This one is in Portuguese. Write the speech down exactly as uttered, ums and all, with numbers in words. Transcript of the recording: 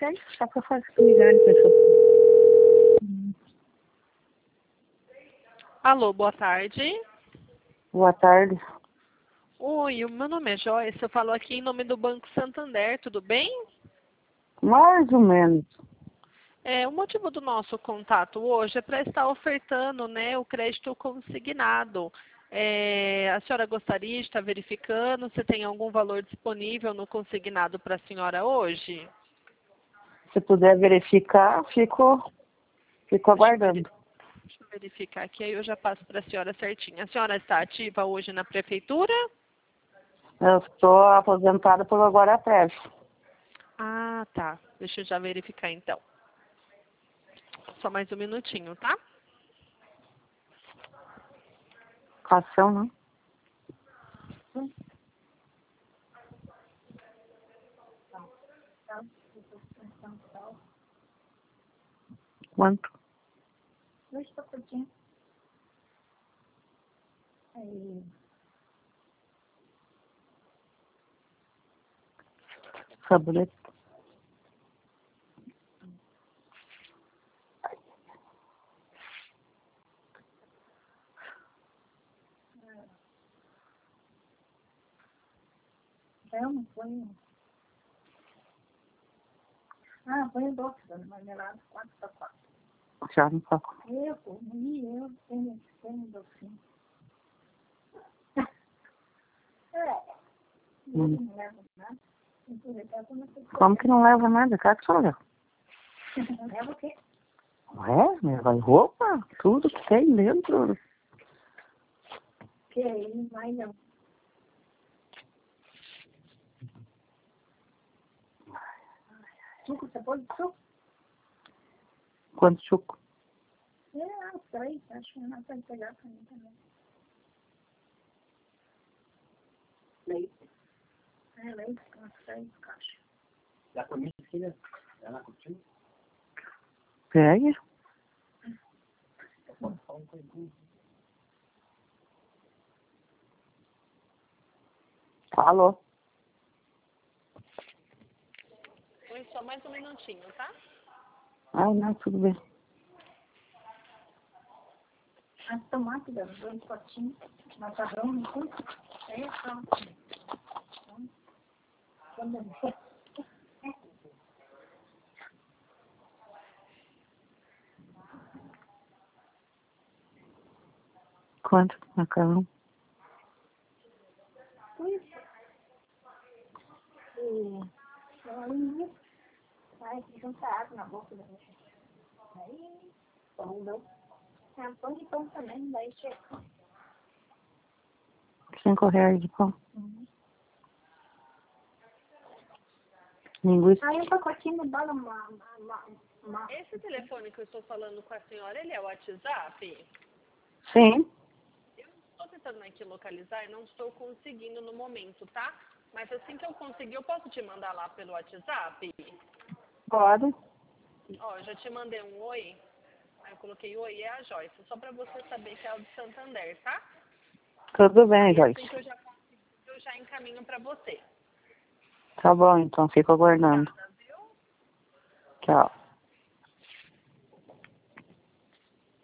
sei, só pra fazer ligando, pessoal. Hum. Alô, boa tarde. Boa tarde. Oi, o meu nome é Joyce, eu falo aqui em nome do Banco Santander, tudo bem? Mais ou menos. É, o motivo do nosso contato hoje é para estar ofertando, né, o crédito consignado. É, a senhora gostaria de estar verificando se tem algum valor disponível no consignado para a senhora hoje? Se puder verificar, fico, fico aguardando. Deixa eu verificar aqui, aí eu já passo para a senhora certinho. A senhora está ativa hoje na prefeitura? Eu estou aposentada por agora prévio. Ah, tá. Deixa eu já verificar então. Só mais um minutinho, tá? Ação, né? Hum. Quanto? Dois pacotinhos. Aí. Sabonete. Eu não ponho. Ah, põe o doce, dona Marmelada, quatro para quatro. Já não pago. Eu, pô, e eu tenho, tenho docinho. É. Hum. Não leva nada. Como que não leva nada? Claro que só leva. Leva o quê? Ué, leva roupa, tudo que tem dentro. Que aí não vai não. Suco, você pôs suco? Quanto suco? É, três, acho que não pode pegar pra mim também. Leite. É, leite, umas três caixas. Já comi aqui, né? Ela curtiu? Pega. Alô? Oi, só mais um minutinho, tá? Ah, não, tudo bem. As tomates, dois potinhos, macarrão, não sei. É, só. Quanto macarrão? Isso. E aí, vai juntar água na boca da gente. Aí, pão não. É, pão de pão também, daí chega. Cinco reais de pão. Uhum. Linguiça. Aí um pacotinho de bala, uma, uma, uma... Esse telefone que eu estou falando com a senhora, ele é o WhatsApp? Sim. Eu estou tentando aqui localizar e não estou conseguindo no momento, tá? Mas assim que eu conseguir, eu posso te mandar lá pelo WhatsApp? Pode. Ó, eu já te mandei um oi. Aí eu coloquei oi, é a Joyce. Só para você saber que é o de Santander, tá? Tudo bem, Aí Joyce. assim que eu já conseguir, eu já encaminho para você. Tá bom, então fico aguardando. Obrigada, viu? Tchau.